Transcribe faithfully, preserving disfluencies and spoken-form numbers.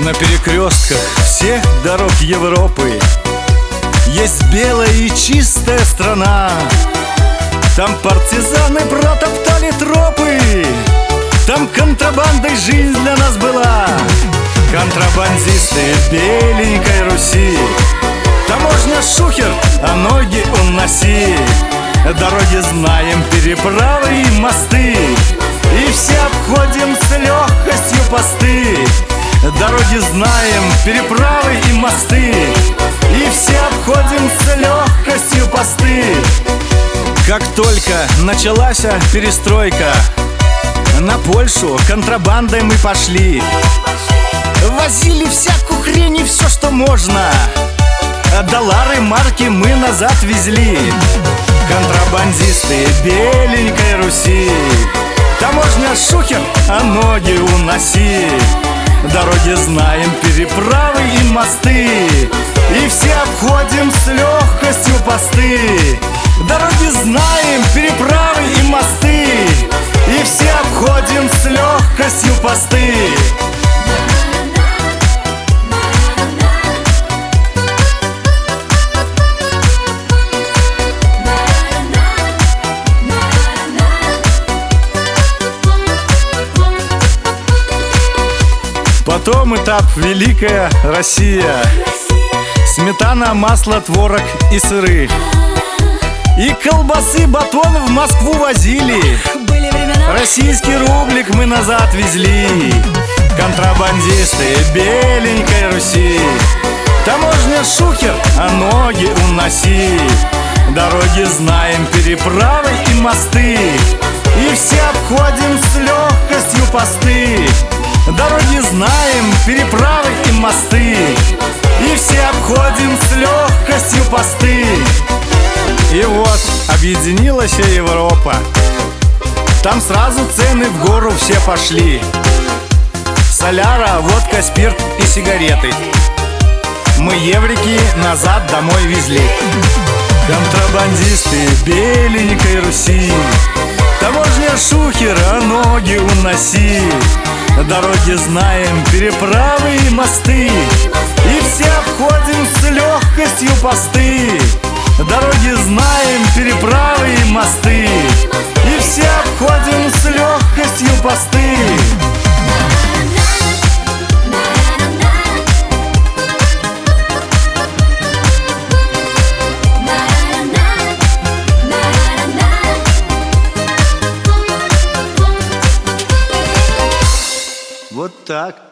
На перекрестках всех дорог Европы есть белая и чистая страна. Там партизаны протоптали тропы, там контрабандой жизнь для нас была. Контрабандисты беленькой Руси, таможня шухер, а ноги уноси. Дороги знаем, переправы и мосты, и все обходим с легкостью посты. Дороги знаем, переправы и мосты, и все обходим с легкостью посты. Как только началась перестройка, на Польшу контрабандой мы пошли. Возили всякую хрень и все, что можно. Доллары, марки мы назад везли. Контрабандисты беленькой Руси, таможня шухер, а ноги уноси. Дороги знаем, переправы и мосты, и все обходим с легкостью посты. Дороги знаем, переправы и мосты, и все обходим с легкостью посты. Потом этап Великая Россия. Сметана, масло, творог и сыры, и колбасы, батон в Москву возили. Российский рублик мы назад везли. Контрабандисты беленькой Руси, таможня шухер, а ноги уноси. Дороги знаем, переправы и мосты, и все обходим с легкостью посты. Дороги знаем, переправы и мосты, и все обходим с легкостью посты. И вот объединилась Европа, там сразу цены в гору все пошли. Соляра, водка, спирт и сигареты мы еврики назад домой везли. Контрабандисты беленькой Руси, таможня шухер, а ноги уноси. Дороги знаем, переправы и мосты, и все обходим с легкостью посты. Дороги знаем, переправы и мосты, и все обходим с легкостью посты. Вот так.